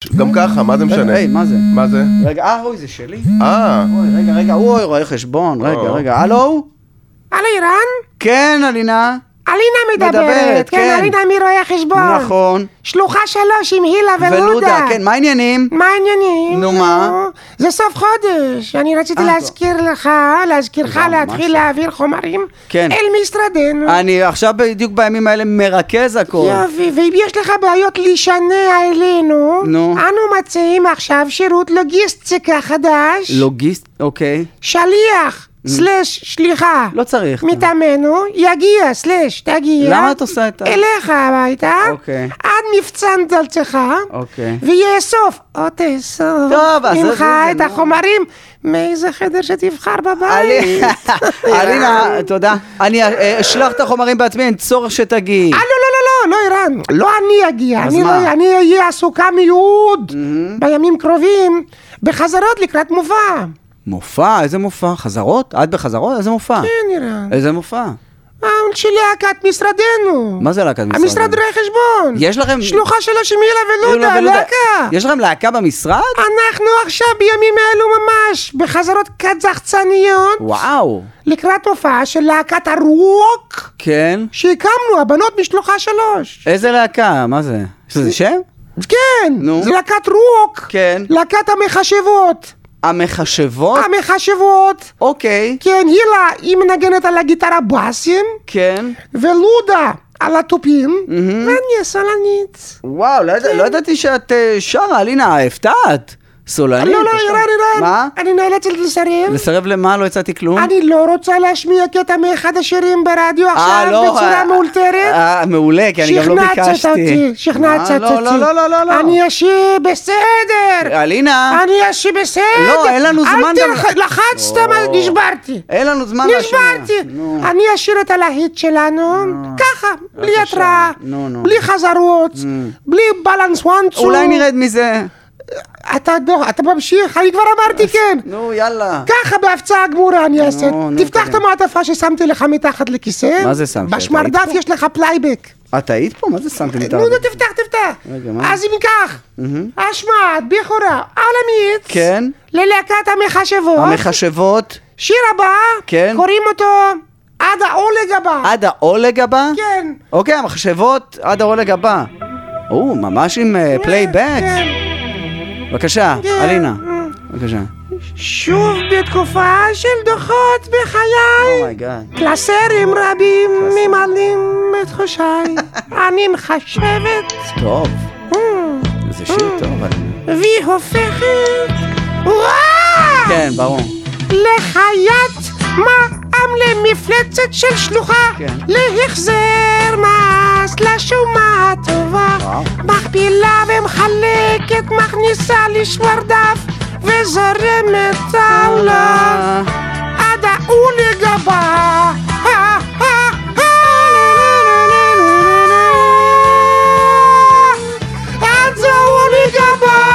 גם ככה, מה זה משנה? היי, מה זה? מה זה? רגע, אוי, זה שלי? רגע, אוי, רואה חשבון, רגע, הלו? הלו, אירן? כן, אלינה. אלינה מדברת, כן, אלינה מרואי חשבון. נכון. שלוחה 3 עם הילה ולודה. כן, מה העניינים? מה העניינים? נו, מה? זה סוף חודש, אני רציתי להזכירך להתחיל להעביר חומרים אל משרדנו. אני עכשיו בדיוק בימים האלה מרכז הכל. יופי, ואם יש לך בעיות לשנע אלינו, אנו מציעים עכשיו שירות לוגיסטיקה חדש. אוקיי. שליח. שליחה. לא צריך. מטעמנו, יגיע, תגיע. למה את עושה את אליך הביתה. אוקיי. עד מפצן דלתך. אוקיי. ויאסוף, או תאסוף. טוב, אז ממך את החומרים מאיזה חדר שתבחר בבית. אלינה, תודה. אני אשלח את החומרים בעצמי, אין צורך שתגיעי. לא, אירן. לא אני אגיע. אני אהיה עסוקה מיוד בימים קרובים בחזרות לקראת מופע. מופע? איזה מופע? חזרות? את בחזרות? איזה מופע? כן, אירן. איזה מופע? של להקת משרדנו. מה זה להקת משרדנו? המשרד רואי חשבון. יש לכם... שלוחה 3 עם הילה ולודה, להקה. יש לכם להקה במשרד? אנחנו עכשיו בימים האלו ממש בחזרות קזחצניות. וואו. לקראת הופעה של להקת הרוק. כן. שהקמנו, הבנות משלוחה 3. איזה להקה? מה זה? יש לזה שם? כן. נו. זה להקת רוק. כן. להקת המחשבות. המחשבות? המחשבות. אוקיי. כן, הילה, היא מנגנת על הגיטרה בסים. כן. ולודה על הטופים. ואני הסולנית. וואו, לא ידעתי שאת שרה, אלינה, הפתעת. סולנית? לא, אירן. מה? אני נאלצת לסרב. לסרב למה? לא יצאתי כלום? אני לא רוצה להשמיע קטע מאחד השירים ברדיו עכשיו בצורה מאולתרת. מעולה, כי אני גם לא ביקשתי. שכנעת אותי. לא. אני אשי בסדר. אלינה. אני אשי בסדר. לא, אין לנו זמן. לחצת, נשברתי. אין לנו זמן להשמיע. אני אשיר את הלהיט שלנו. ככה, בלי התראה. בלי חזרות. בלי בלנס וואנצו. אולי נרד מזה. אתה ממשיך, אני כבר אמרתי כן. נו, יאללה. ככה בהפצעה גמורה אני אעשה. תפתח את המעטפה ששמתי לך מתחת לכיסא. מה זה שמתי? בשמרדף יש לך פלייבק. את היית פה? מה זה שמתי מתחת? נו, תפתח. אז אם כך, השמעת בכורה עולמית. כן. ללהקת המחשבות. המחשבות. שיר הבא. כן. קוראים אותו עד העולג הבא. עד העולג הבא? כן. אוקיי, המחשבות עד העולג הבא. ממש עם פלייבק. כן. בבקשה, אלינה. בבקשה. שוב בתקופה של דוחות בחיי, קלסרים רבים ממלאים את חושיי. אני מחשבת. טוב. זה שיר טוב, אלינה. והיא הופכת, כן, ברור. לחיית מע"מ למפלצת של שלוחה, להחזר מס לשומה הטובה, מכפילה ומחלקת, מכניסה לשמרדף וזורמת עולה עד העולג הבא. עד העולג הבא.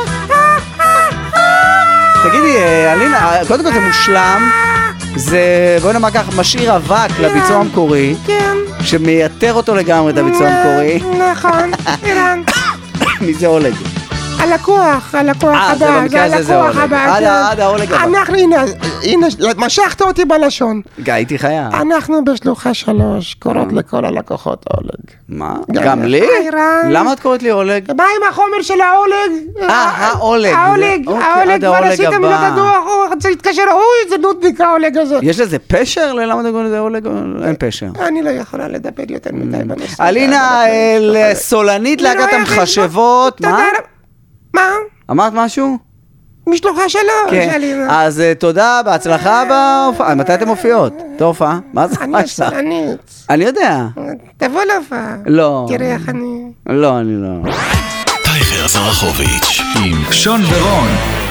תגידי, אלינה, קודם כל זה מושלם. זה, בואי נאמר כך, משאיר אבק לביצוע המקורי, שמייתר אותו לגמרי את הביצוע המקורי. נכון, אירן. מי זה הולג? הלקוח הבא, זה במקרה הזה זה הולג. עד ההולג הבא. אנחנו, הנה, משכת אותי בלשון. הייתי חיה. אנחנו בשלוחה 3, קוראות לכל הלקוחות הולג. מה? גם לי? למה את קוראת לי הולג? מה עם החומר של ההולג? ההולג. ההולג, כבר עשיתם את הדוח, הוא צריך להתקשר, זה נודניק ההולג הזה. יש לזה פשר? למה אתה קוראת לזה הולג? אין פשר. אני לא יכולה לדבר יותר מדי בנושא. אלינה, סולנית להקת המחשבות, מה? אמרת משהו? משלוחה 3, אלינה. אז תודה, בהצלחה בהופעה. מתי אתם מופיעות? תופעה? מה זה? אני סולנית. אני יודע. תבוא להופעה. לא. תראה איך אני... לא, אני לא. טייכר זרחוביץ' עם שון ורון.